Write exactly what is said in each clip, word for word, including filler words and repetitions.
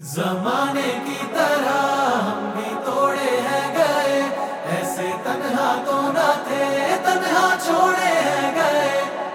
जमाने की तरह हम भी तोड़े हैं गए, ऐसे तन्हा तो ना थे, तन्हा छोड़े हैं गए।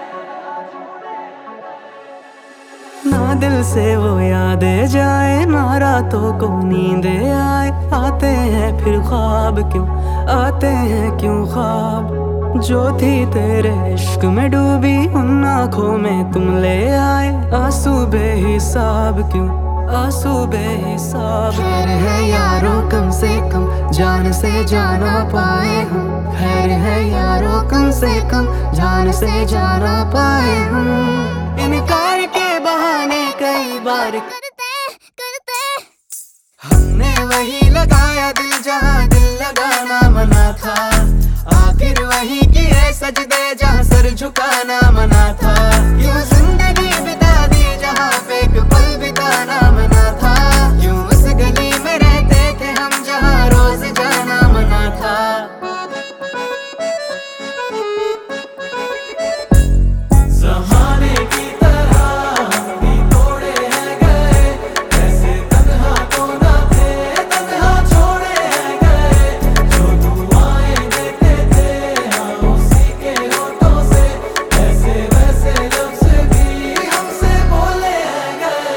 ना दिल से वो यादें जाए, ना रातों को नींदे आए। आते हैं फिर ख्वाब क्यों, आते हैं क्यों ख्वाब। जो थी तेरे इश्क में डूबी, उन आँखों में तुम ले आए। आंसू बेहिसाब क्यों, आंसू बेहिसाब। खैर है यारों कम से कम जान से जाना पाए हम। खैर है यारों कम से कम जान से जाना पाए हम। इनकार के बहाने कई बार करते करते हमने वही लगाया दिल जहाँ दिल लगाना मना था। आखिर वही किए सजदे जहाँ सर झुकाना मना था। यूं जिंदगी बिता दी जहाँ पे एक पल बिताना मना था। यूं उस गली में रहते थे हम जहाँ रोज जाना मना था। जमाने की तरह हम भी तोड़े हैं गए, ऐसे तन्हा तो ना थे, तन्हा छोड़े हैं गए। जो दुआएं देते थे हम उसी के होठों से, ऐसे वैसे लफ्ज़ भी हमसे बोले हैं गए।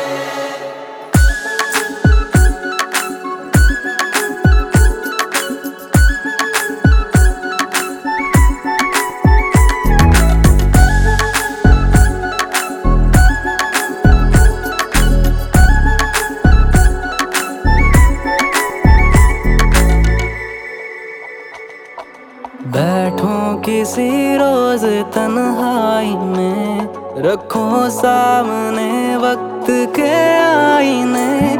बैठो किसी रोज तन्हाई में, रखो सामने वक्त के आईने।